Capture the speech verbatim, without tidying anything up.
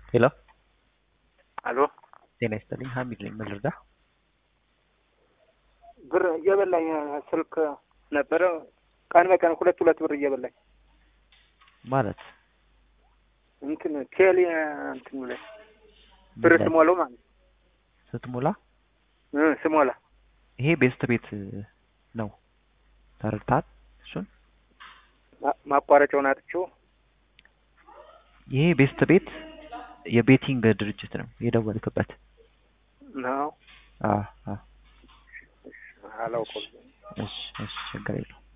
ሄሎ አሎ ጤና ይስጥልኝ ሀሚድ ነኝ ምን ልርዳ ብር እየበላኝ ስልክ ነበረ ቀን በቀን ሁለት ሁለት ብር እየበላኝ ማለት እንትን ቴሌ እንትን ላይ ብር ስሞላው ማለት ስትሞላ እ ስሞላ ይሄ ቤስት ቤት ነው ተረድተሃል እሱን ማቋረጫውን አጥቼው ይሄ ቤስት ቤት የቤቲንግ ድርጅት ነው የደወልክበት ነው አ አ አላውቀውም እሺ እሺ ችግር የለውም